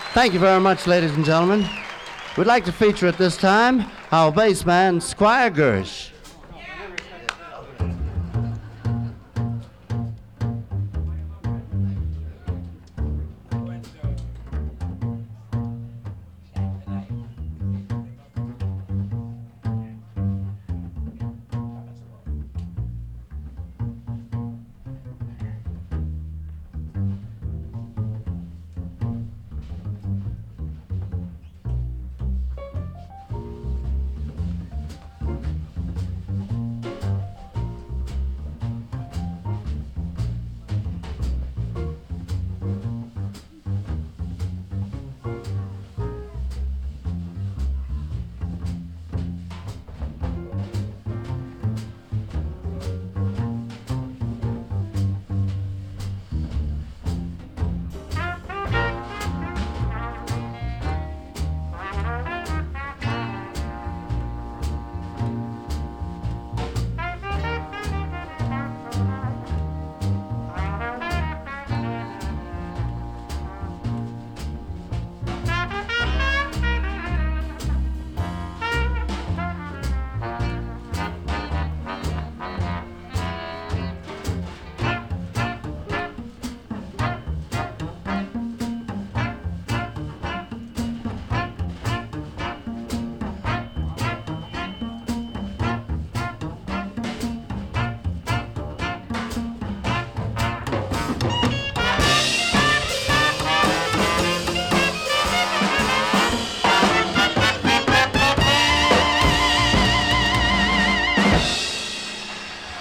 Thank you very much, ladies and gentlemen. We'd like to feature at this time our bass man, Squire Gersh.